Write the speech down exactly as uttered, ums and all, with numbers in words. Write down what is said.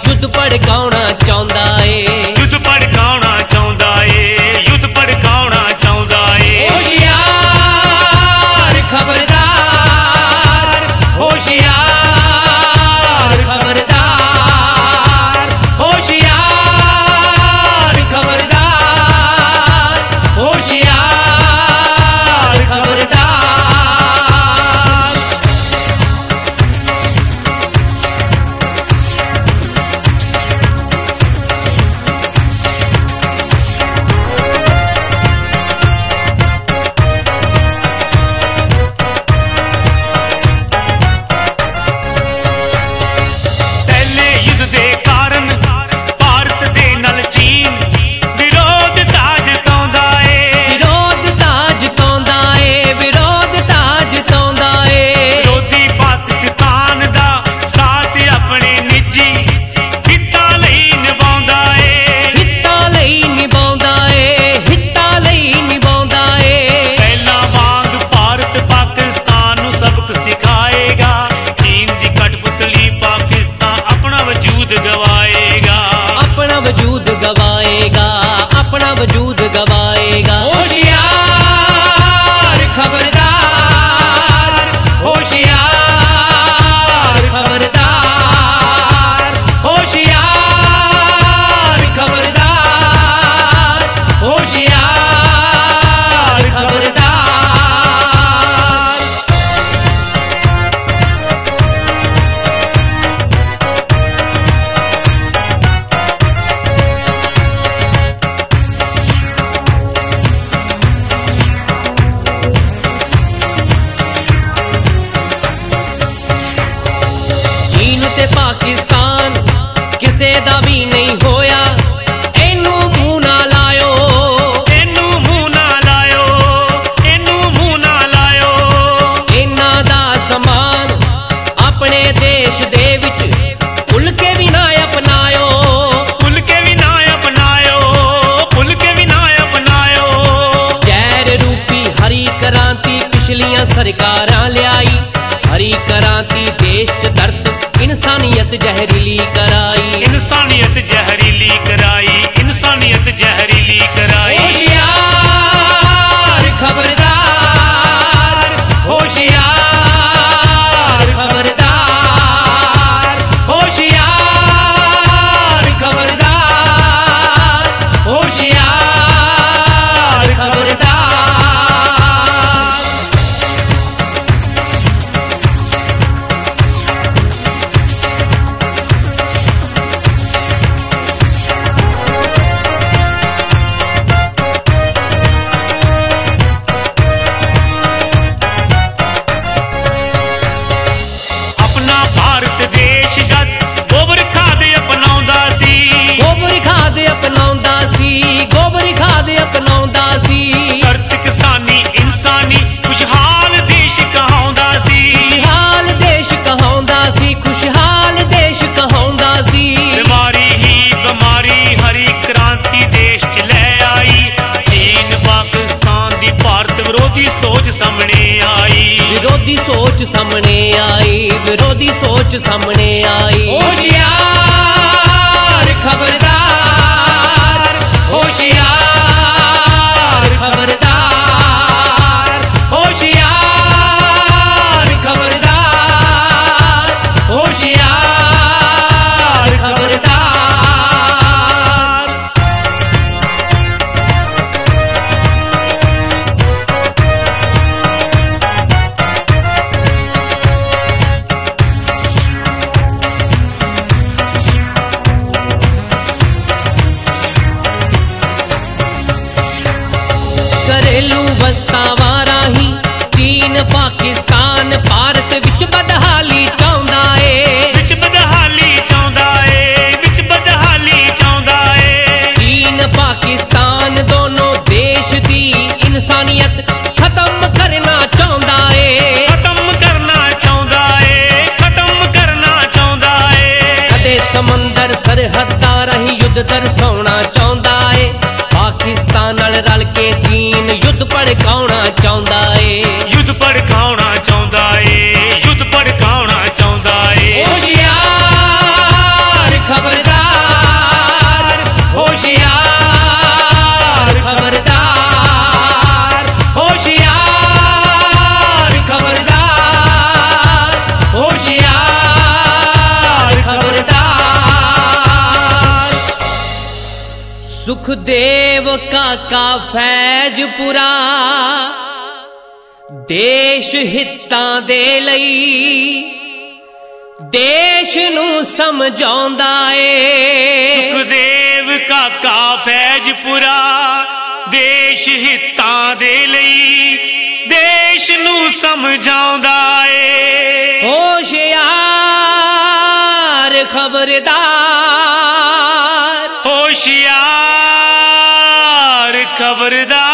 युद्ध भड़काउणा चाहुंदा ए, युद्ध भड़काउणा चाहुंदा ए, युद्ध भड़काउणा चाहुंदा ए। होशियार खबरदार, होशियार खबरदार, होशियार खबरदार, होशियार खबरदार। वजूद गवाएगा, अपना वजूद गवाएगा। होशियार खबरदार, होशियार खबरदार, होशियार खबरदार, होशियार खबरदार। पाकिस्तान किसे दा भी नहीं होया, एनू मूंह ना लायो, एनू मूंह ना लायो, एनू मूंह ना लायो। इन्हां दा समान अपने देश दे विच भुल के भी ना अपनायो, भुल के भी ना अपनायो, भुल के भी ना अपनायो। जहर रूपी हरी क्रांति पिछलियां सरकारां लियाई, हरी क्रांति देश च दर्द इंसानियत जहरीली कराई, इंसानियत जहरीली कराई, इंसानियत जहरीली कराई। होशियार खबरदार, होशियार खबरदार, होशियार खबरदार, होशियार खबरदार। सोच सामने आई, विरोधी सोच सामने आई, विरोधी सोच सामने आई। होशियार खबरदार, होशियार खबरदार, होशियार खबरदार, होशियार खबरदार। घरेलू वस्तावां राही चीन पाकिस्तान भारत विच बदहाली चाहुंदा ए, विच बदहाली चाहुंदा ए, विच बदहाली चाहुंदा ए। चीन पाकिस्तान दोनों देश दी इंसानियत खत्म करना चाहुंदा ए, खत्म करना चाहुंदा ए, खत्म करना चाहुंदा ए। कदे समंदर सरहदां राही युद्ध दरसाउणा चाहुंदा ए, पाकिस्तान नाल रल के चीन युद्ध भड़काउणा चाहुंदा ए, युद्ध भड़काउणा चाहुंदा ए, युद्ध भड़काउणा चाहुंदा ए। होशियार खबर ਸੁਖਦੇਵ ਕਾਕਾ ਫੈਜ਼ਪੁਰਾ ਦੇਸ਼ ਹਿੱਤਾਂ ਦੇ ਲਈ ਦੇਸ਼ ਨੂੰ ਸਮਝਾਉਂਦਾ ਏ। ਸੁਖਦੇਵ ਕਾਕਾ ਫੈਜ਼ਪੁਰਾ ਦੇਸ਼ ਹਿੱਤਾਂ ਦੇ ਲਈ ਦੇਸ਼ ਨੂੰ ਸਮਝਾਉਂਦਾ ਏ। ਹੋਸ਼ਿਆਰ ਖਬਰਦਾਰ, ਹੋਸ਼ਿਆਰ ਖਬਰਦਾਰ